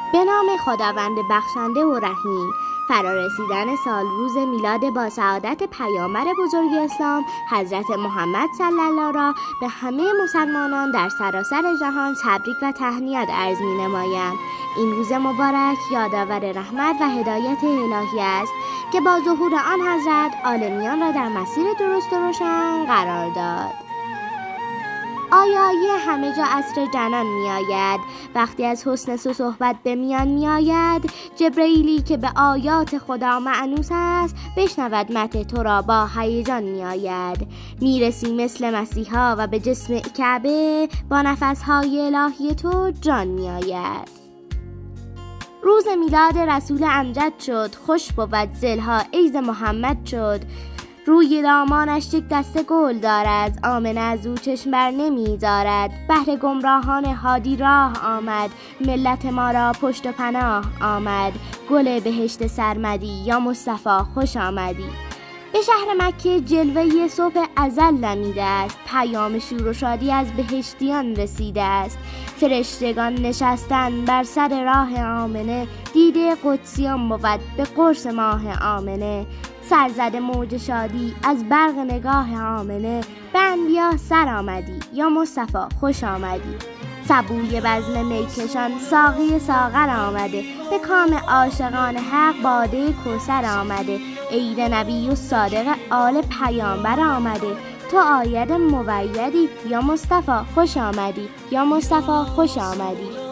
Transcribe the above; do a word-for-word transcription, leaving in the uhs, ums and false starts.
به نام خداوند بخشنده و رحیم. فرارسیدن سال روز میلاد با سعادت پیامبر بزرگ اسلام حضرت محمد صلی الله را به همه مسلمانان در سراسر جهان تبریک و تهنیت عرض می نمایم. این روز مبارک یادآور رحمت و هدایت الهی است که با ظهور آن حضرت عالمیان را در مسیر درست و روشن قرار داد. آیایی همه جا عصر جنان می آید. وقتی از حسن سو صحبت به میان می آید، جبرئیلی که به آیات خدا مأنوس است بشنود مدح تو را با هیجان می آید. می رسی مثل مسیحا و به جسم کعبه با نفسهای الهی تو جان می آید. روز میلاد رسول امجد شد، خوش بود زلها عید محمد شد. روی دامانش یک دسته گل دارد، آمنه از او چشم بر نمی دارد. بهر گمراهان هادی راه آمد، ملت ما را پشت و پناه آمد. گل بهشت سرمدی یا مصطفی خوش آمدی. به شهر مکه جلوه صبح ازل دمیده است، پیام شور و شادی از بهشتیان رسیده است. فرشتگان نشستن بر سر راه آمنه، دیده قدسیان بود به قرص ماه آمنه. سرزده موج شادی از برق نگاه آمنه، به انبیا سر آمدی یا مصطفی خوش آمدی. سبوی بزم میکشان ساقی ساغر آمده، به کام عاشقان حق باده کوثر آمده. عید نبی و صادق آل پیامبر آمده، تو آید مویدی یا مصطفی خوش آمدی یا مصطفی خوش آمدی.